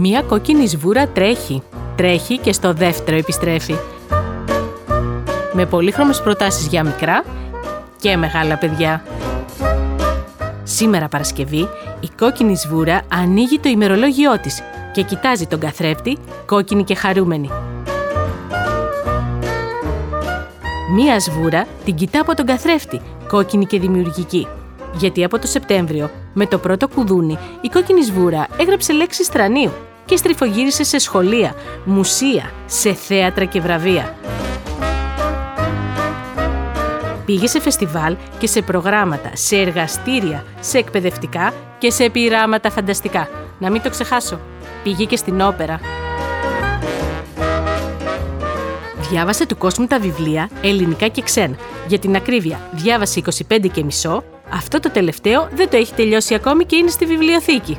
Μία κόκκινη σβούρα τρέχει και στο δεύτερο επιστρέφει. Με πολύχρωμες προτάσεις για μικρά και μεγάλα παιδιά. Σήμερα Παρασκευή, η κόκκινη σβούρα ανοίγει το ημερολόγιό της και κοιτάζει τον καθρέφτη, κόκκινη και χαρούμενη. Μία σβούρα την κοιτά από τον καθρέφτη, κόκκινη και δημιουργική. Γιατί από το Σεπτέμβριο, με το πρώτο κουδούνι, η κόκκινη σβούρα έγραψε λέξεις τρανίου και στριφογύρισε σε σχολεία, μουσεία, σε θέατρα και βραβεία. Πήγε σε φεστιβάλ και σε προγράμματα, σε εργαστήρια, σε εκπαιδευτικά και σε πειράματα φανταστικά. Να μην το ξεχάσω, πήγε και στην όπερα. Διάβασε του κόσμου τα βιβλία, ελληνικά και ξένα. Για την ακρίβεια, διάβασε 25 και μισό. Αυτό το τελευταίο δεν το έχει τελειώσει ακόμη και είναι στη βιβλιοθήκη.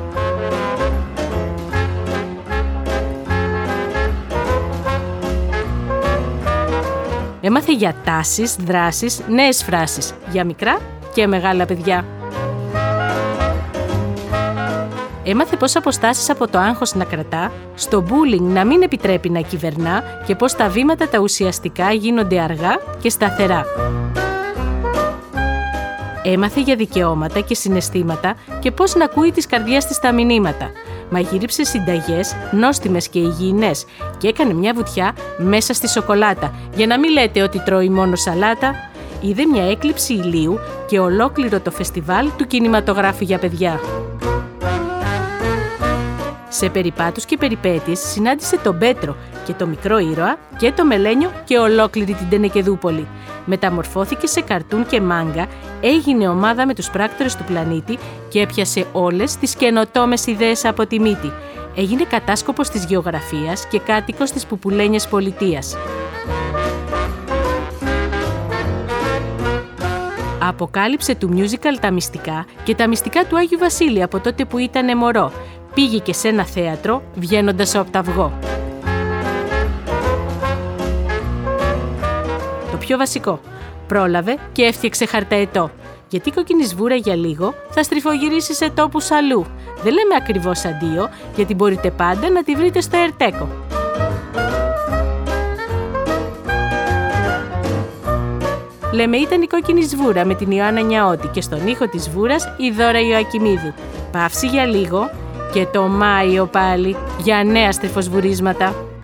Έμαθε για τάσεις, δράσεις, νέες φράσεις, για μικρά και μεγάλα παιδιά. Έμαθε πώς αποστάσεις από το άγχος να κρατά, στο bullying να μην επιτρέπει να κυβερνά και πώς τα βήματα τα ουσιαστικά γίνονται αργά και σταθερά. Έμαθε για δικαιώματα και συναισθήματα και πώς να ακούει της καρδιάς της τα μηνύματα. Μαγείριψε συνταγές νόστιμες και υγιεινές και έκανε μια βουτιά μέσα στη σοκολάτα, για να μην λέτε ότι τρώει μόνο σαλάτα. Είδε μια έκλειψη ηλίου και ολόκληρο το φεστιβάλ του κινηματογράφου για παιδιά. Σε περιπάτους και περιπέτειες συνάντησε τον Πέτρο και το μικρό ήρωα και το Μελένιο και ολόκληρη την Τενεκεδούπολη. Μεταμορφώθηκε σε καρτούν και μάγκα, έγινε ομάδα με τους πράκτορες του πλανήτη και έπιασε όλες τις καινοτόμες ιδέες από τη μύτη. Έγινε κατάσκοπος της γεωγραφίας και κάτοικος της Πουπουλένιας πολιτείας. Αποκάλυψε του musical τα μυστικά και τα μυστικά του Άγιου Βασίλη από τότε που ήταν μωρό. Πήγε και σε ένα θέατρο, βγαίνοντας από τα αυγό. Το πιο βασικό, πρόλαβε και έφτιαξε χαρταετό. Γιατί η κόκκινη σβούρα για λίγο θα στριφογυρίσει σε τόπους αλλού. Δεν λέμε ακριβώς αντίο, γιατί μπορείτε πάντα να τη βρείτε στο Ερτέκο. Λέμε ήταν η κόκκινη σβούρα με την Ιωάννα Νιαώτη και στον ήχο της σβούρας η Δώρα Ιωακημίδου. Παύση για λίγο και το Μάιο πάλι για νέα στριφοσβουρίσματα.